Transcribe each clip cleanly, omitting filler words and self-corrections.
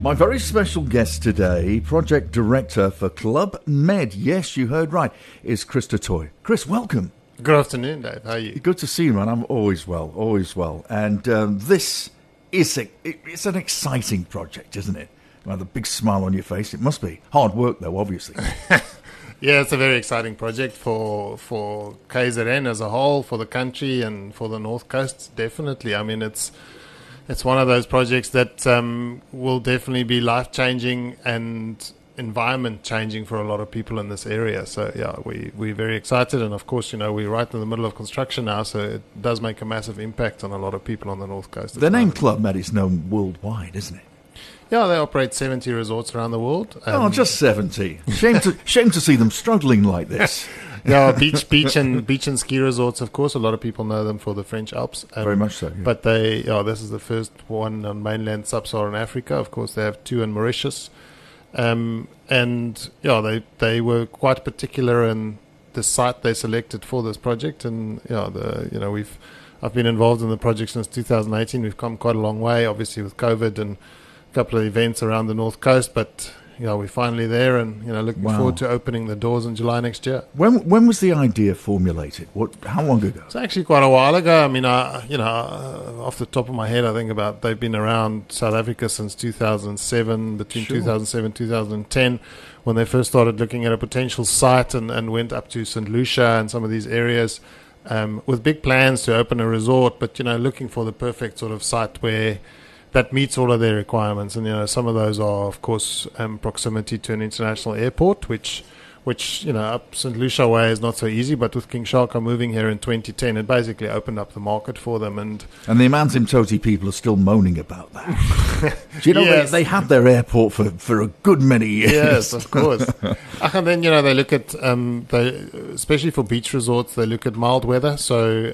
My very special guest today, Project Director for Club Med, yes, you heard right, is Chris du Toit. Chris, welcome. Good afternoon, Dave. How are you? Good to see you, man. I'm always well, always well. And this is it's an exciting project, isn't it? With a big smile on your face. It must be. Hard work, though, obviously. Yeah, it's a very exciting project for KZN as a whole, for the country and for the North Coast, definitely. I mean, it's one of those projects that will definitely be life-changing and environment-changing for a lot of people in this area. So, yeah, we're very excited. And, of course, you know, we're right in the middle of construction now, so it does make a massive impact on a lot of people on the North Coast. The name Club Med is known worldwide, isn't it? Yeah, they operate 70 resorts around the world. Just 70. Shame to see them struggling like this. Yeah, beach and ski resorts, of course. A lot of people know them for the French Alps. Very much so. Yeah. But this is the first one on mainland sub-Saharan Africa. Of course, they have two in Mauritius. They were quite particular in the site they selected for this project. And I've been involved in the project since 2018. We've come quite a long way, obviously with COVID and a couple of events around the North Coast, but we're finally there, and looking forward to opening the doors in July next year. When was the idea formulated? How long ago? It's actually quite a while ago. I mean, off the top of my head, I think they've been around South Africa since 2007, between 2007 and 2010, when they first started looking at a potential site and went up to St. Lucia and some of these areas with big plans to open a resort, but looking for the perfect sort of site where that meets all of their requirements. And some of those are, of course, proximity to an international airport, which up St. Lucia way is not so easy, but with King Shaka moving here in 2010, it basically opened up the market for them. And the Amanzimtoti people are still moaning about that. Do you know, yes, they had their airport for a good many years. Yes, of course. And then they look at especially for beach resorts, they look at mild weather. So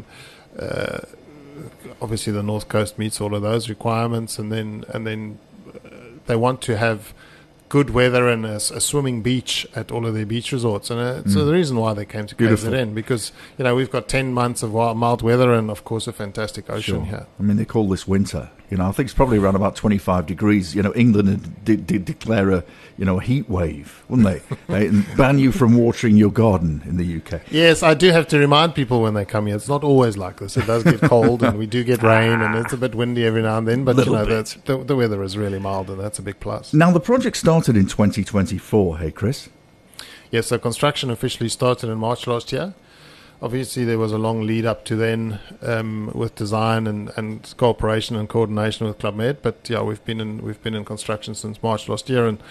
obviously the North Coast meets all of those requirements, and then they want to have good weather and a swimming beach at all of their beach resorts. And so the reason why they came to KZN, because we've got 10 months of mild weather and of course a fantastic ocean here. I mean, they call this winter. I think it's probably around about 25 degrees. England did declare a heat wave, wouldn't they? They ban you from watering your garden in the UK. Yes, I do have to remind people when they come here, it's not always like this. It does get cold and we do get rain and it's a bit windy every now and then. But the weather is really mild, and that's a big plus. Now, the project started in 2024, hey Chris? Yes, so construction officially started in March last year. Obviously, there was a long lead up to then with design and cooperation and coordination with Club Med. But yeah, we've been in construction since March last year. And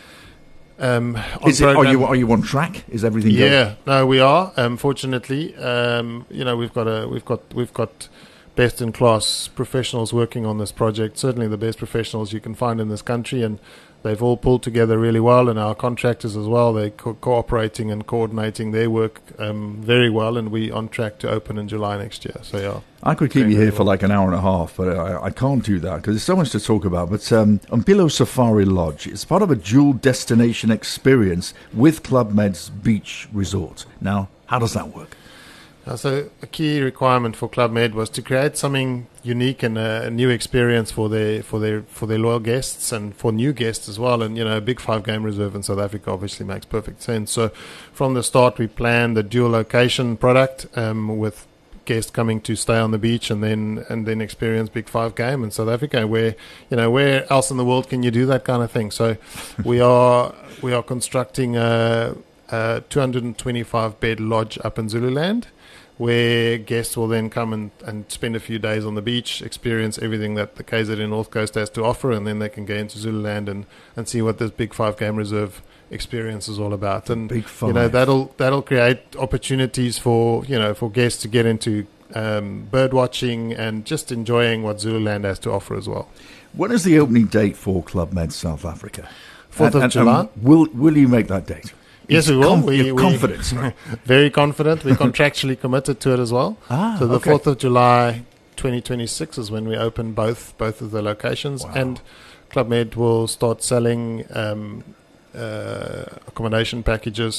are you on track? Is everything going? Yeah, no, we are. Fortunately, we've got best in class professionals working on this project. Certainly, the best professionals you can find in this country, and they've all pulled together really well, and our contractors as well. They're cooperating and coordinating their work very well, and we're on track to open in July next year. So, yeah. I could keep you here for like an hour and a half, but I can't do that because there's so much to talk about. But Umpilo Safari Lodge is part of a dual destination experience with Club Med's beach resort. Now, how does that work? So a key requirement for Club Med was to create something unique and a new experience for their loyal guests and for new guests as well. And a big 5-game reserve in South Africa obviously makes perfect sense. So from the start, we planned the dual location product with guests coming to stay on the beach and then experience big 5-game in South Africa. Where else in the world can you do that kind of thing? So we are constructing a 225 bed lodge up in Zululand, where guests will then come and spend a few days on the beach, experience everything that the KZN North Coast has to offer, and then they can go into Zululand and see what this big 5-game reserve experience is all about. And big five. That'll create opportunities for guests to get into bird watching and just enjoying what Zululand has to offer as well. When is the opening date for Club Med South Africa? 4th of July. Will you make that date? Yes, we will. We're confident. Very confident. We're contractually committed to it as well. So the 4th of July 2026 is when we open both of the locations. Wow. And Club Med will start selling accommodation packages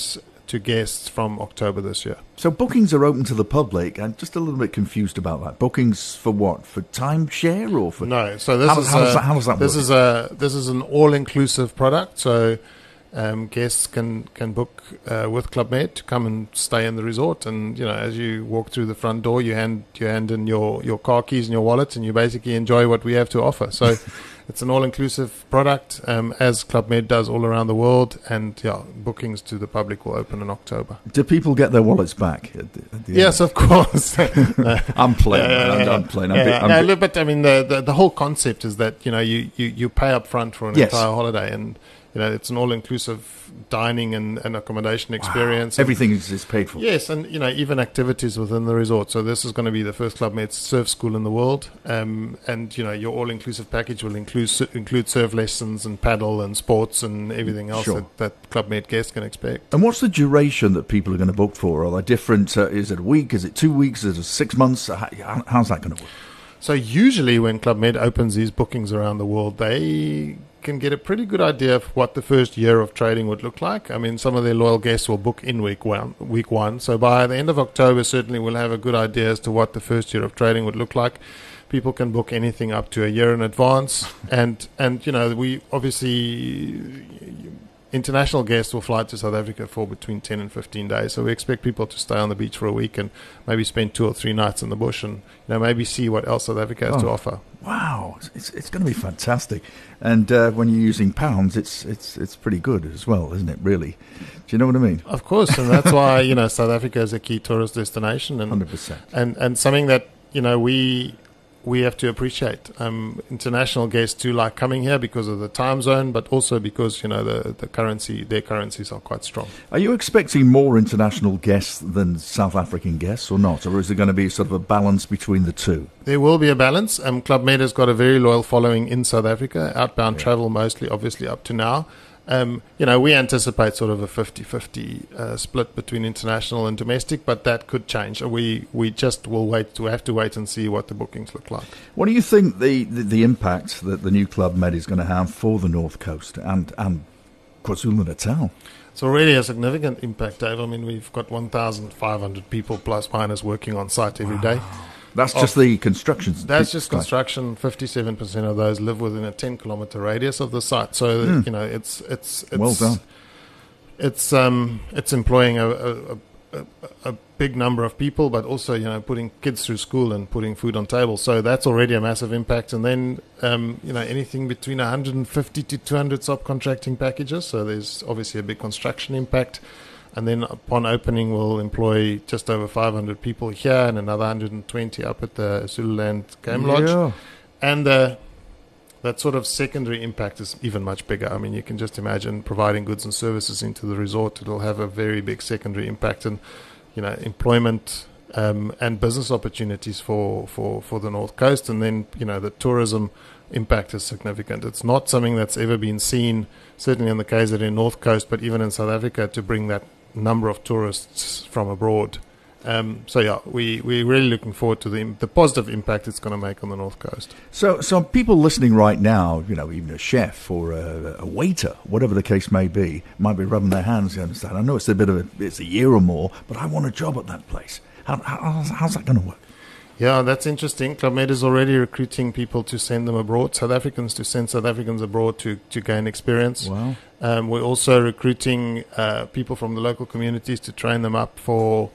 to guests from October this year. So bookings are open to the public. I'm just a little bit confused about that. Bookings for what? For timeshare or for... No. So this how does that work? This is an all-inclusive product. So guests can book with Club Med to come and stay in the resort. And as you walk through the front door, you hand in your car keys and your wallet, and you basically enjoy what we have to offer. So it's an all-inclusive product, as Club Med does all around the world. And bookings to the public will open in October. Do people get their wallets back at the end? Yes, of course. I'm playing. I'm playing. But I mean, the whole concept is that you pay up front for an entire holiday, and it's an all-inclusive dining and accommodation experience. Wow. Everything is paid for. Yes, and even activities within the resort. So this is going to be the first Club Med surf school in the world, and your all-inclusive package will include surf lessons and paddle and sports and everything else that Club Med guests can expect. And what's the duration that people are going to book for? Are they different? Is it a week? Is it 2 weeks? Is it 6 months? How's that going to work? So usually when Club Med opens these bookings around the world, they can get a pretty good idea of what the first year of trading would look like. I mean, some of their loyal guests will book in week one. So by the end of October, certainly we'll have a good idea as to what the first year of trading would look like. People can book anything up to a year in advance. And we obviously... international guests will fly to South Africa for between 10 and 15 days. So we expect people to stay on the beach for a week and maybe spend 2 or 3 nights in the bush and maybe see what else South Africa has to offer. Wow, it's going to be fantastic. And when you're using pounds, it's pretty good as well, isn't it, really? Do you know what I mean? Of course, and that's why, South Africa is a key tourist destination. And 100%. And something that, we have to appreciate. International guests too like coming here because of the time zone, but also because their currencies are quite strong. Are you expecting more international guests than South African guests, or not, or is there going to be sort of a balance between the two? There will be a balance. Club Med has got a very loyal following in South Africa. Outbound travel mostly, obviously, up to now. We anticipate sort of a 50-50 split between international and domestic, but that could change. We just will have to wait and see what the bookings look like. What do you think the impact that the new Club Med is going to have for the North Coast and KwaZulu-Natal? It's already a significant impact, Dave. I mean, we've got 1,500 people plus minus working on site every day. That's just the construction. That's just construction. 57% of those live within a 10-kilometer radius of the site. So it's well done. It's employing a big number of people, but also putting kids through school and putting food on tables. So that's already a massive impact. And then anything between 150 to 200 subcontracting packages. So there's obviously a big construction impact. And then upon opening, we'll employ just over 500 people here and another 120 up at the Zululand Game Lodge. And that sort of secondary impact is even much bigger. I mean, you can just imagine providing goods and services into the resort. It'll have a very big secondary impact in, employment and business opportunities for the North Coast. And then, the tourism impact is significant. It's not something that's ever been seen, certainly in the KZN North Coast, but even in South Africa, to bring that number of tourists from abroad. We're really looking forward to the positive impact it's going to make on the North Coast. So people listening right now, even a chef or a waiter, whatever the case may be rubbing their hands. You understand? I know it's a year or more, but I want a job at that place. How's that going to work? Yeah, that's interesting. Club Med is already recruiting people to send them abroad, South Africans to send South Africans abroad to gain experience. Wow. We're also recruiting people from the local communities to train them up for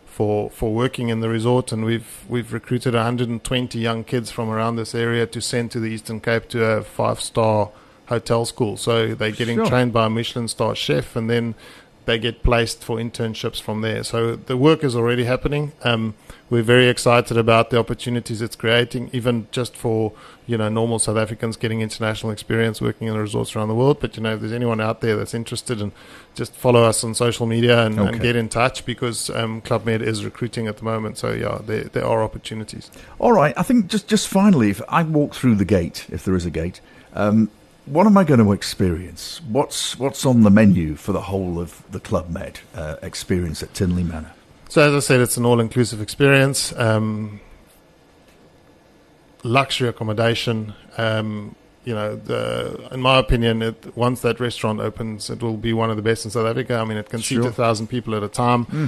working in the resort, and we've recruited 120 young kids from around this area to send to the Eastern Cape to a 5-star hotel school. So they're getting trained by a Michelin star chef, and then they get placed for internships from there. So the work is already happening. We're very excited about the opportunities it's creating, even just for normal South Africans getting international experience working in the resorts around the world. But if there's anyone out there that's interested, and just follow us on social media and get in touch, because Club Med is recruiting at the moment. So there are opportunities. All right, I think just finally, if I walk through the gate, if there is a gate, what am I going to experience? What's on the menu for the whole of the Club Med experience at Tinley Manor? So as I said, it's an all-inclusive experience, luxury accommodation, in my opinion, once that restaurant opens, it will be one of the best in South Africa. I mean, it can seat 1,000 people at a time.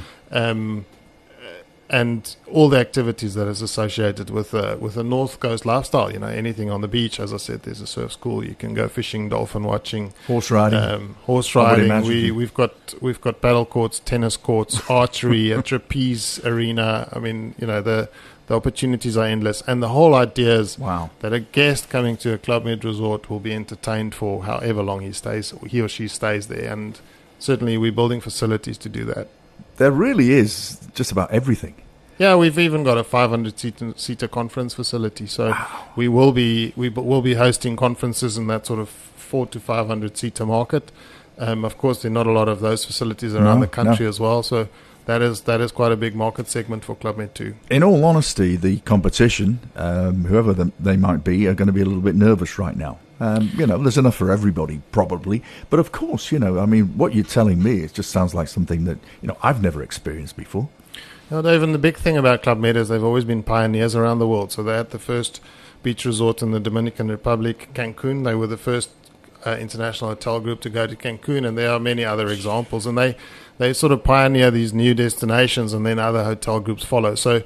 And all the activities that is associated with a North Coast lifestyle, anything on the beach. As I said, there's a surf school. You can go fishing, dolphin watching, horse riding. We've got paddle courts, tennis courts, archery, a trapeze arena. I mean, the opportunities are endless, and the whole idea is that a guest coming to a Club Med resort will be entertained for however long he or she stays there, and certainly we're building facilities to do that. There really is just about everything. Yeah, we've even got a 500-seater conference facility, so we will be hosting conferences in that sort of 400 to 500-seater market. Of course, there are not a lot of those facilities around the country as well, so that is quite a big market segment for Club Med too. In all honesty, the competition, whoever they might be, are going to be a little bit nervous right now. There's enough for everybody, probably. But of course, what you're telling me, it just sounds like something that, I've never experienced before. Dave, and the big thing about Club Med is they've always been pioneers around the world. So they had the first beach resort in the Dominican Republic, Cancun. They were the first international hotel group to go to Cancun, and there are many other examples. And they sort of pioneer these new destinations, and then other hotel groups follow. So,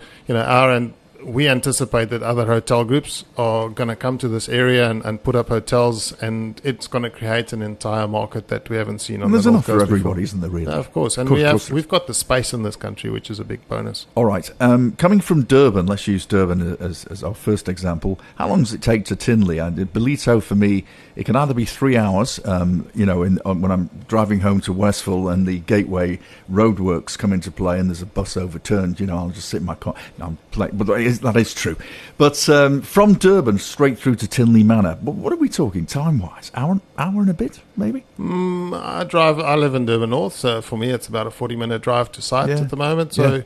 we anticipate that other hotel groups are going to come to this area and put up hotels, and it's going to create an entire market that we haven't seen on the North Coast. There's enough for everybody, isn't there, really? Of course. And we've got the space in this country, which is a big bonus. All right. Coming from Durban, let's use Durban as our first example. How long does it take to Tinley? And Ballito, for me, it can either be 3 hours, when I'm driving home to Westville and the Gateway roadworks come into play and there's a bus overturned, I'll just sit in my car. No, I'm playing, but that is true. But from Durban straight through to Tinley Manor, what are we talking time-wise? Hour and a bit, maybe? I live in Durban North, so for me it's about a 40-minute drive to site at the moment. So,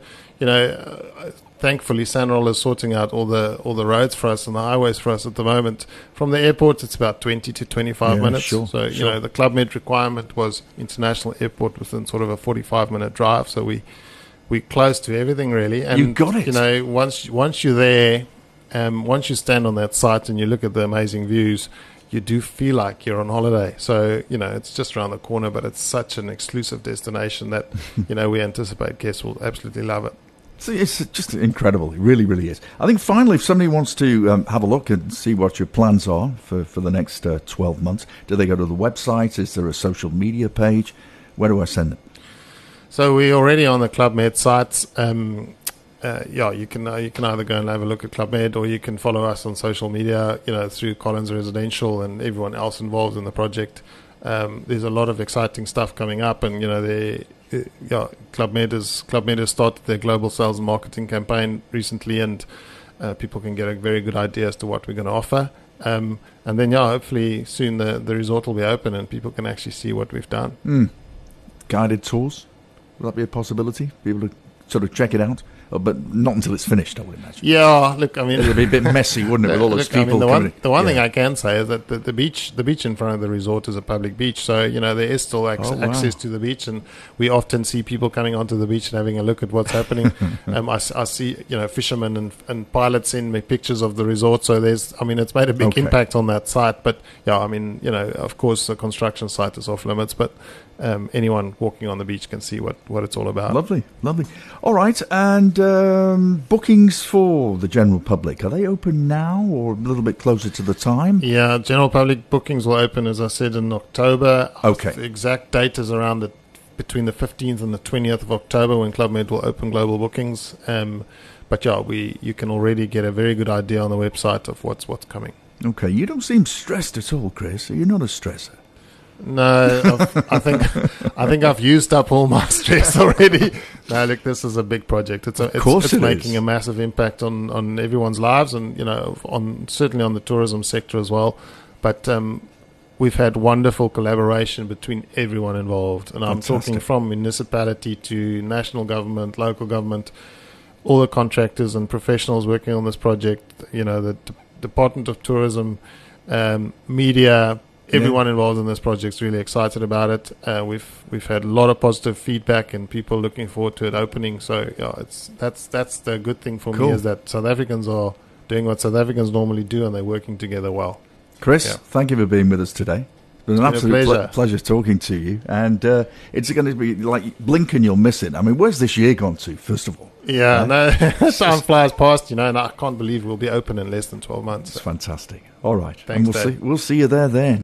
thankfully, Sanral is sorting out all the roads for us and the highways for us at the moment. From the airport, it's about 20 to 25 minutes. Sure. The Club Med requirement was international airport within sort of a 45-minute drive. So we're close to everything, really. And, you got it. Once you're there, once you stand on that site and you look at the amazing views, you do feel like you're on holiday. So, it's just around the corner, but it's such an exclusive destination that, we anticipate guests will absolutely love it. It's just incredible. It really, really is. I think finally, if somebody wants to have a look and see what your plans are for the next 12 months, do they go to the website? Is there a social media page? Where do I send them? So we're already on the Club Med sites. You can either go and have a look at Club Med, or you can follow us on social media, through Collins Residential and everyone else involved in the project. There's a lot of exciting stuff coming up, and Club Med has started their global sales and marketing campaign recently, and people can get a very good idea as to what we're going to offer. And then, hopefully soon the resort will be open and people can actually see what we've done. Guided tours, will that be a possibility? Be able to sort of check it out? But not until it's finished, I would imagine. Yeah, look, I mean, it would be a bit messy, wouldn't it, with all those people coming? The one thing I can say is that the beach in front of the resort is a public beach, so there is still access to the beach, and we often see people coming onto the beach and having a look at what's happening. I see fishermen and pilots send me pictures of the resort, so it's made a big impact on that site. But of course the construction site is off limits, but anyone walking on the beach can see what it's all about. Lovely. All right, and bookings for the general public, are they open now or a little bit closer to the time? Yeah, general public bookings will open, as I said, in October. Okay. The exact date is around between the 15th and the 20th of October when Club Med will open global bookings. But you can already get a very good idea on the website of what's coming. Okay, you don't seem stressed at all, Chris. Are you not a stressor? No, I think I've used up all my stress already. No, look, this is a big project. It's making a massive impact on everyone's lives, and certainly on the tourism sector as well. But we've had wonderful collaboration between everyone involved, and I'm talking from municipality to national government, local government, all the contractors and professionals working on this project. The Department of Tourism, media. Everyone involved in this project is really excited about it. We've had a lot of positive feedback and people looking forward to it opening. So that's the good thing for me, is that South Africans are doing what South Africans normally do, and they're working together well. Chris, thank you for being with us today. It's been an absolute pleasure talking to you. And it's going to be like blink and you'll miss it. I mean, where's this year gone to, first of all? Yeah, no, time flies past, and I can't believe we'll be open in less than 12 months. It's fantastic. All right. Thanks, and we'll see you there then.